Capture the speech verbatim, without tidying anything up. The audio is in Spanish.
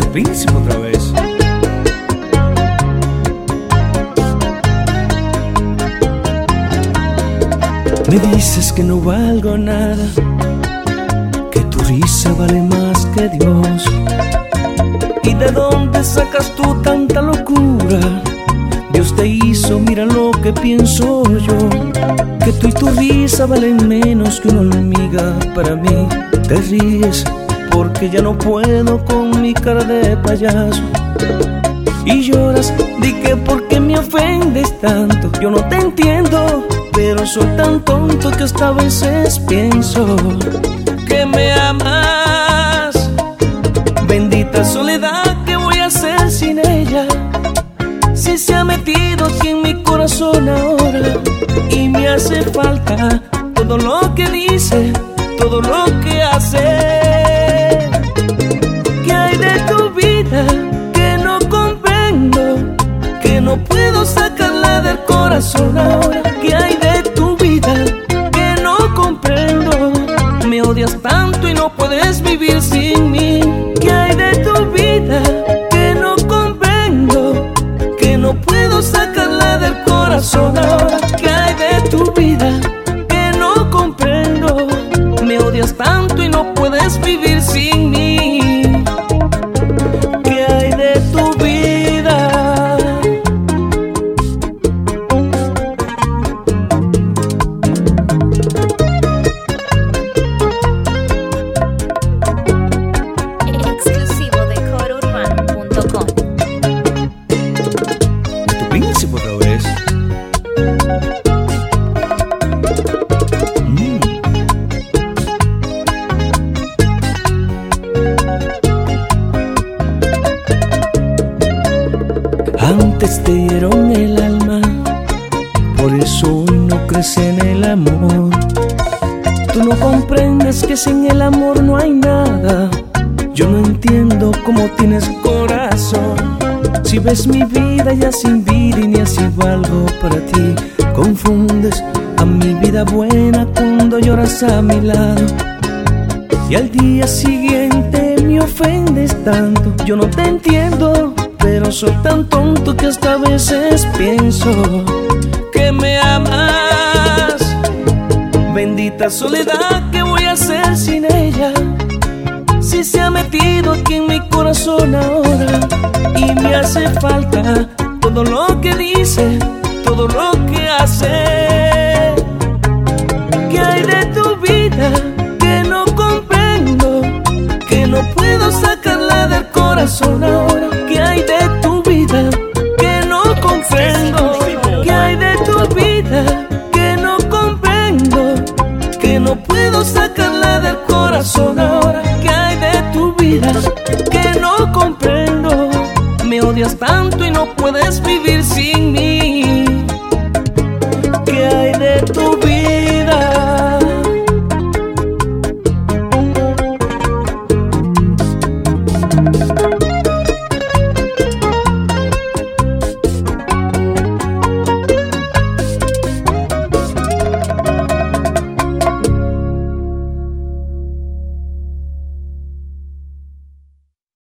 Príncipe otra vez. Me dices que no valgo nada, que tu risa vale más que Dios. ¿Y de dónde sacas tú tanta locura? Dios te hizo, mira lo que pienso yo, que tú y tu risa valen menos que una hormiga para mí. Te ríes porque ya no puedo con mi cara de payaso, y lloras, di que por qué me ofendes tanto. Yo no te entiendo, pero soy tan tonto que hasta a veces pienso que me amas. Bendita soledad, ¿qué voy a hacer sin ella? Si se ha metido aquí en mi corazón ahora y me hace falta todo lo que dice, todo lo que hace. ¿Qué hay de tu vida que no comprendo? Que no puedo sacarla del corazón ahora. ¿Qué hay de tu vida que no comprendo? Me odias tanto y no puedes vivir sin mí. ¿Qué hay de tu vida que no comprendo? Que no puedo sacarla del corazón ahora. ¿Qué hay de tu vida que no comprendo? Me odias tanto y no puedes vivir sin mí. ¿Qué hay de tu vida? Exclusivo de coro urbano punto com. Tu príncipe otra vez. Mm. Antes te dieron el alma, por eso hoy no crece en el amor. Tú no comprendes que sin el amor no hay nada. Yo no entiendo cómo tienes corazón. Si ves mi vida ya sin vida y ni así valgo para ti. Confundes a mi vida buena cuando lloras a mi lado, y al día siguiente me ofendes tanto. Yo no te entiendo, pero soy tan tonto que hasta a veces pienso que me amas. Bendita soledad, ¿qué voy a hacer sin ella? Si se ha metido aquí en mi corazón ahora y me hace falta todo lo que dice, todo lo que hace. ¿Qué hay de tu